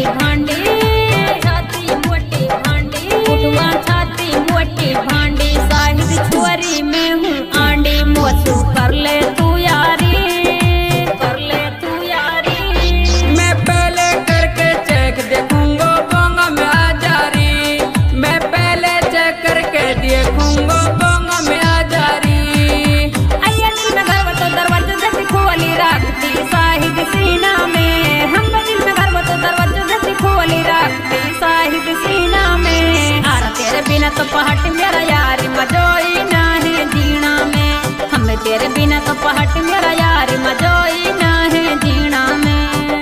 भांडी, छाती मोटी भांडी, उठवा छाती मोटी भांडी, साहिद छोरी में हूँ आंडी, मोसू कर ले तू यारी, कर ले तू यारी। मैं पहले करके चेक देखूंगा बोंगा में आ जा रही, मैं पहले चेक करके देखूंगा बोंगा में आ जा रही। अय्या दिल में घर तो दरवाजा जैसी खोली रखती साहिद सीना में, हम दिल में घर तो दरवाजा जैसी खोली रखती साहिद सीना में। आर तेरे बिना तो पहाट मेरा यारी मजोई ना है जीना में, हमें तेरे बिना तो पहाट मेरा यारी मजोई ना है जीना में।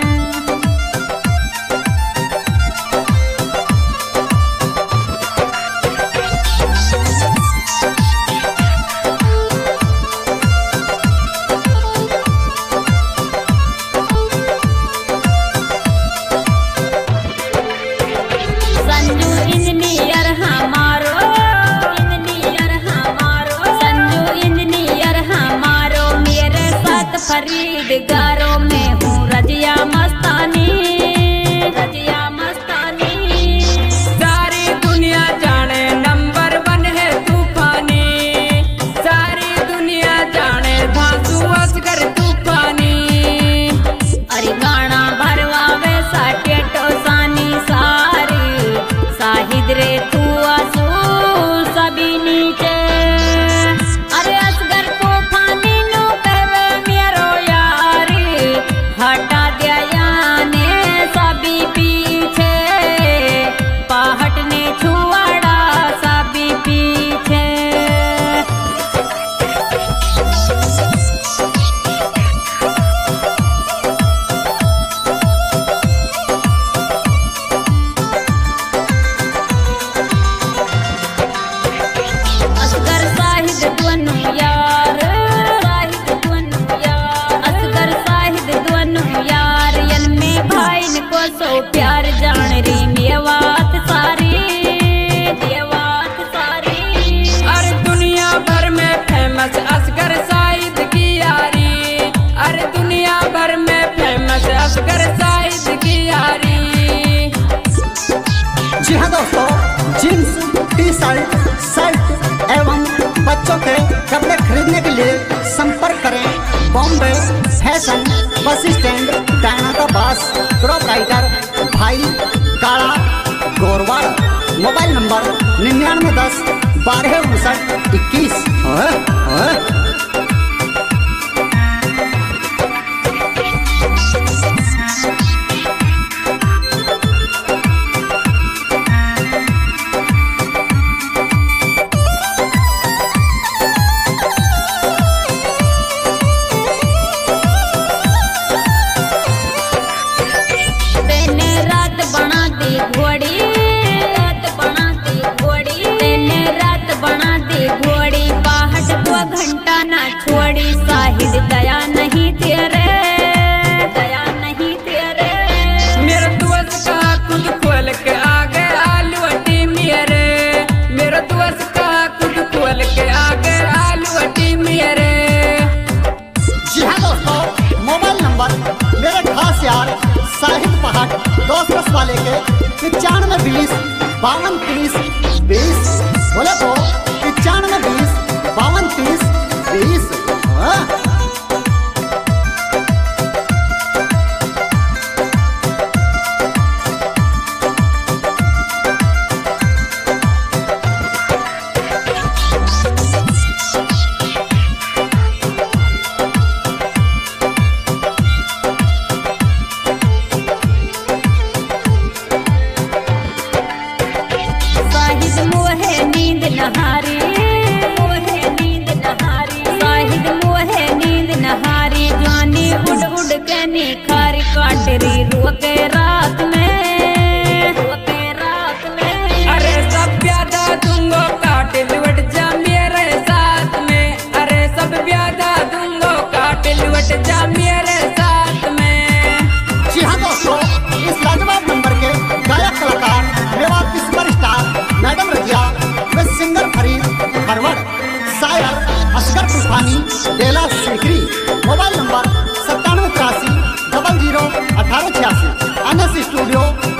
संजू इंजीनियर हमारो, इंजीनियर हमारो, संजू इंजीनियर हमारो, मेरे साथ फरीदगारों में हूँ रजिया मस्तानी, रजिया मस्तानी। सारी दुनिया जाने नंबर 1 है तूफानी, सारी दुनिया जाने धांसू असगर तूफानी। अरे गाना भरवा वैसा टेटो सानी सारी, साहिद रे तू आसू सभी नीचे। अरे असगर तूफानी नो कहवे मेरो यारी, हटा दिया याने सभी पीछे, पहाट ने छुआड़ा सभी पीछे। असगर साहिद दुनु यार, साहिद दुनु यार, असगर साहिद दुनु यार, यन में भाई न को सो प्यार जान री मेवात सारी, मेवात सारी। अरे दुनिया भर में फेमस असगर साहिद की यारी, अरे दुनिया भर में फेमस असगर साहिद की यारी। जी हाँ दोस्तों, जींस, टी शर्ट, शर्ट एवं बच्चों के कपड़े खरीदने के लिए संपर्क करें बॉम्बे फैशन बस स्टैंड डायना बास प्रोपराइटर भाई काला गोरवाड़। Mobile number 9910 1259 21। तेने रात बना दी घोड़ी, रात बना दी घोड़ी, तेने रात बना दी घोड़ी, पहाट 2 घंटा ना छोड़ी, साहिद दया नहीं तेरे, दया नहीं तेरे। मेरा दोस्त का खुद खोल के आ गए आलू अटी मेरे, मेरा दोस्त का खुद खोल के आ गए आलू अटी मेरे। जी हाँ दोस्तों, मोबाइल नंबर मेरे खास यार साहिद पहाट दोस्त रस वाले के 9520 5230 20। बोले तो 9520 5230 20। साहिद मोहे नींद नहारी, मोहे नींद नहारी, साहिद मोहे नींद नहारी, जानी उड़ उड़ के निखारी, काटरी रोके रात में, रोके रात में। अरे सब प्यादा दूंगो काट लुट जा मेरे साथ में, अरे सब प्यादा दूंगो काट लुट जा मेरे साथ में। जी हाँ दोस्तों, इस लाजवाब नंबर के गायक कलाकार मेवात की सुपरस्टार मैडम रजिया व सिंगर फरीद फरवड़, शायर असगर तूफानी बेला सीकरी। Mobile number 9783 00 1886। NS स्टूडियो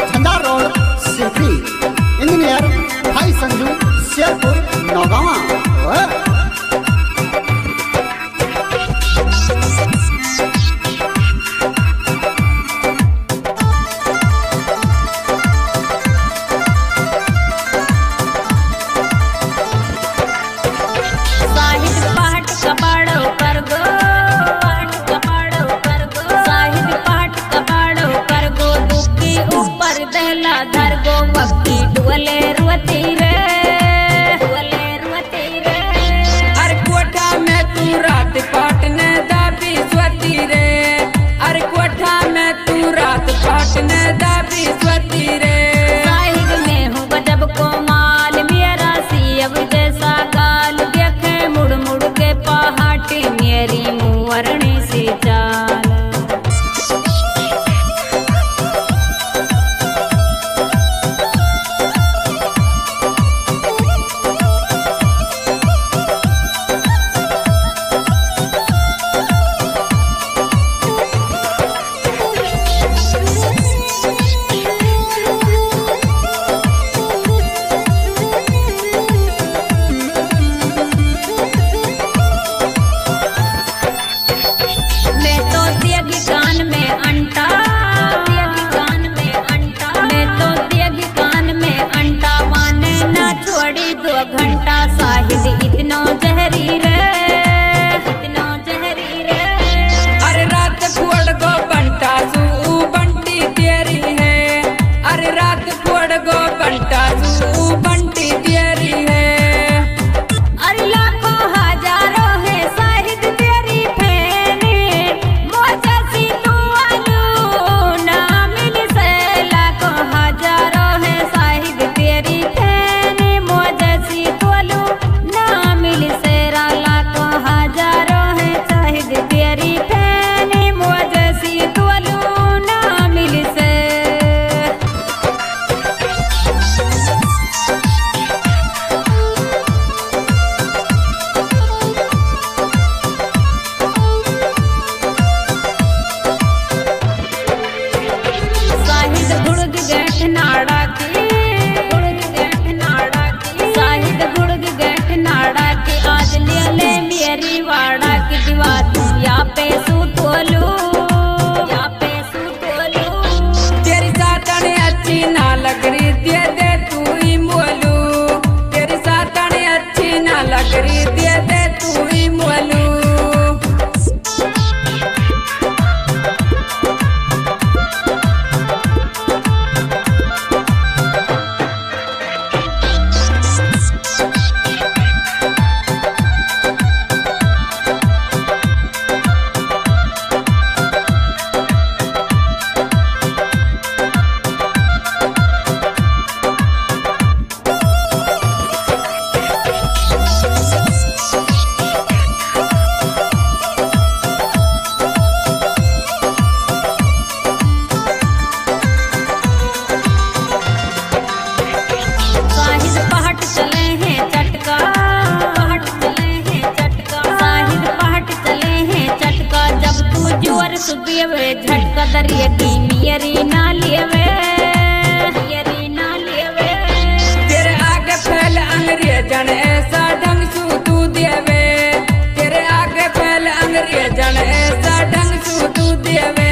झटका दरिया की मियरी ना लेवे, मियरी ना लेवे। तेरे आगे फैल अंग्रेजन ऐसा ढंग सू तू देवे, तेरे आगे फैल अंग्रेजन ऐसा ढंग सू तू देवे।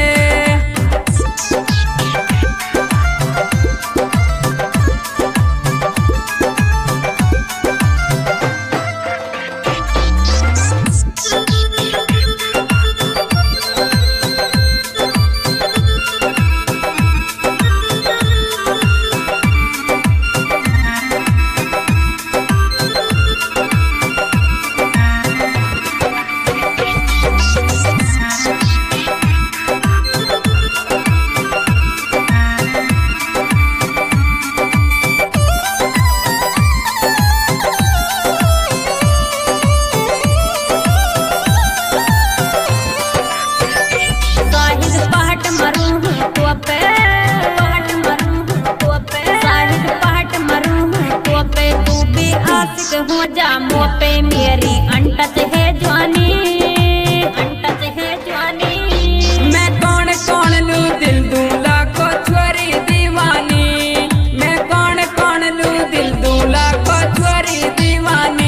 हो जा मुँह पे मेरी अनटच है जवानी, अनटच है जवानी। मैं कौन कौन लू दिल दूं लाखों छोरी दीवानी, मैं कौन कौन लू दिल दूं लाखों छोरी दीवानी।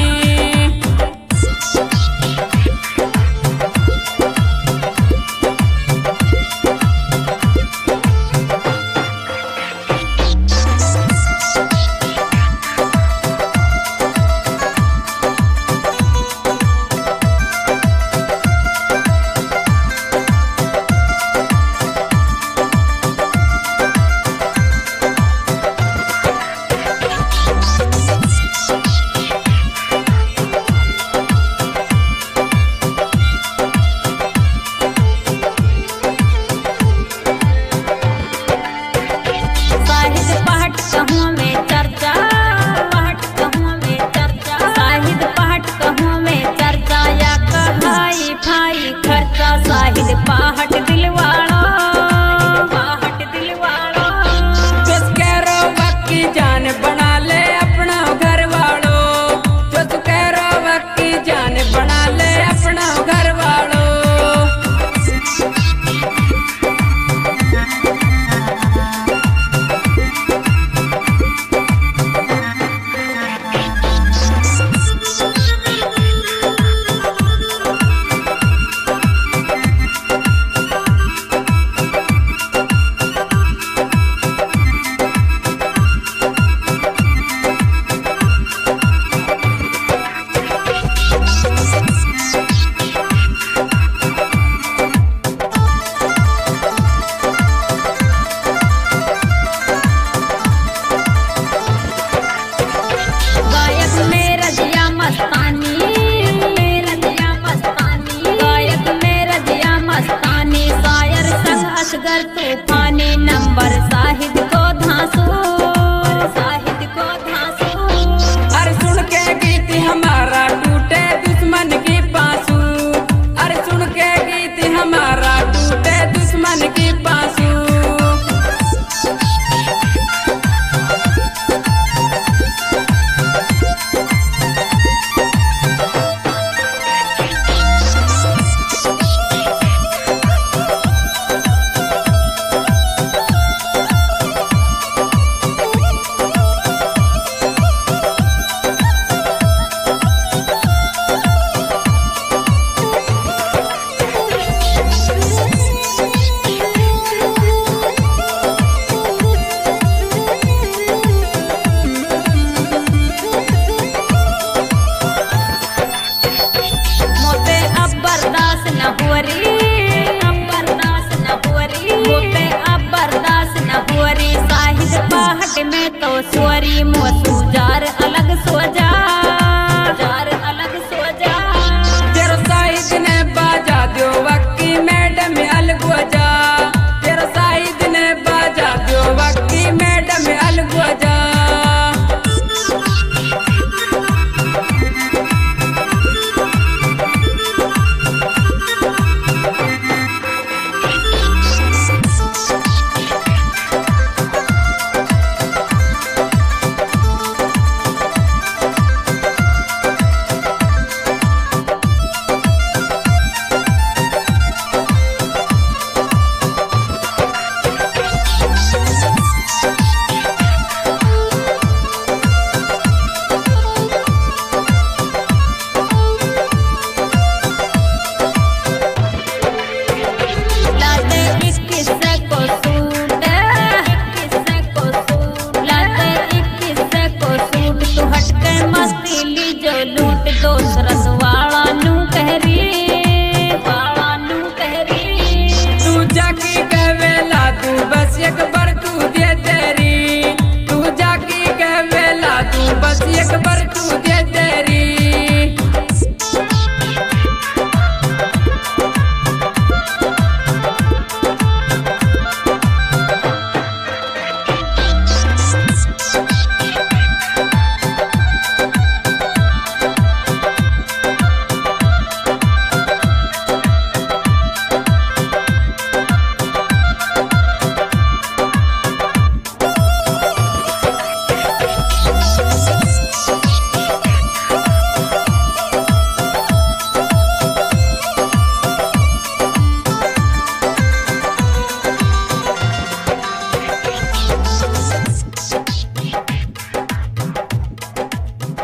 साहिद पाहट दिलवाड़ा, पाहट दिलवाड़ा। तुस कह रो वक्त की जान बना ले अपना घर वालों, तुस कह रो वक्त की जान बना ले अपना घर वालों। असगर तूफानी नंबर साहिद को धांसू, साहिद को धांसू। अरे सुन के गीत हमारा टूटे दुश्मन की पांसू, अरे सुन के गीत हमारा टूटे दुश्मन की पांसू। एक बार